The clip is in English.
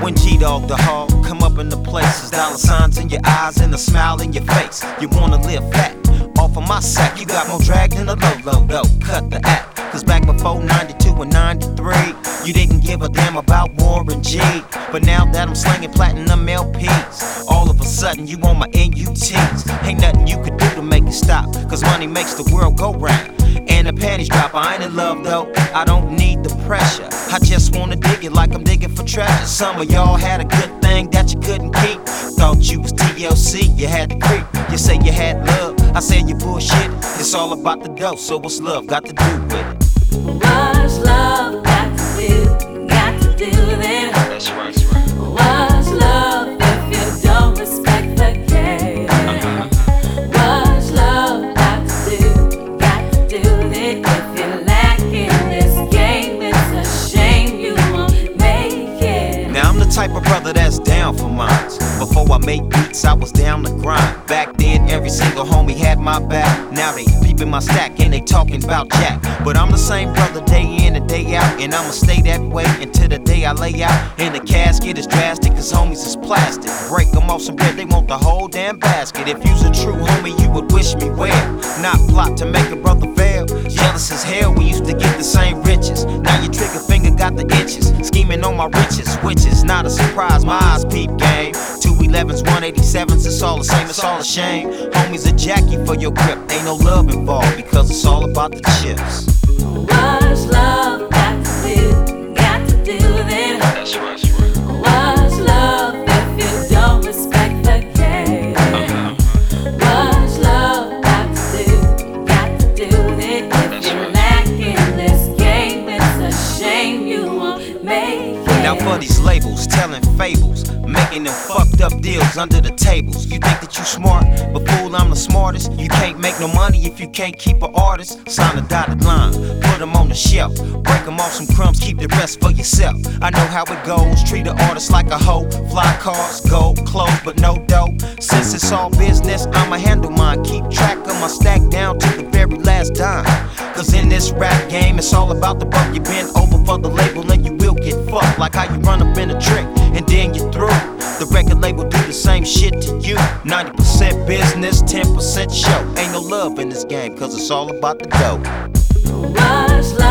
When G-Dog the hog come up in the places, dollar signs in your eyes and a smile in your face. You wanna live fat off of my sack, you got more drag than a low. Cut the act, cause back before 92 and 93, you didn't give a damn about Warren G. But now that I'm slanging platinum LPs, all of a sudden you on my NUTs. Ain't nothing you could do to make it stop, cause money makes the world go round. And the panties drop, I ain't in love though, I don't need the pressure. I just wanna dig it like I'm digging for treasure. Some of y'all had a good thing that you couldn't keep. Thought you was TLC, you had to creep. You say you had love, I said you bullshit. It's all about the dough, so what's love got to do with it? What's love got to do? Got to do with it. That's right, that's right. What's love if you don't respect the game? What's love got to do? Got to do with it. If you're lacking this game, it's a shame you won't make it. Now I'm the type of brother that's down for mines. Before I made beats, I was down the grind. Back then, every single homie had my back. Now they peeping my stack and they talking about Jack. But I'm the same brother day in and day out, and I'ma stay that way until the day I lay out. And the casket is drastic, cause homies is plastic. Break them off some bread, they want the whole damn basket. If you's a true homie, you would wish me well. Not plot to make a brother fail. Jealous as hell, we used to get the same riches. Now your trigger finger got the itches. Scheming on my riches, which is not a surprise. My eyes peep game. 211s, 187s, it's all the same, it's all a shame. Homies a Jackie for your grip, ain't no love involved because it's all about the chips. What's love got to do? Got to do with it. That's right, that's right. What's love if you don't respect the game? What's love got to do? Got to do with it. If you're lacking this game, it's a shame you won't make it. Now for these labels telling fables, making them fucked up deals under the tables. You think that you smart, but fool, I'm the smartest. You can't make no money if you can't keep an artist. Sign a dotted line, put them on the shelf. Break them off some crumbs, keep the rest for yourself. I know how it goes, treat an artist like a hoe. Fly cars, gold, clothes, but no dough. Since it's all business, I'ma handle mine. Keep track of my stack down to the very last dime. Cause in this rap game, it's all about the buck. You bend over for the label and you will get fucked. Like how you run up in a trick and then you're through. The record label do the same shit to you. 90% business, 10% show. Ain't no love in this game, cause it's all about the dough. What's love?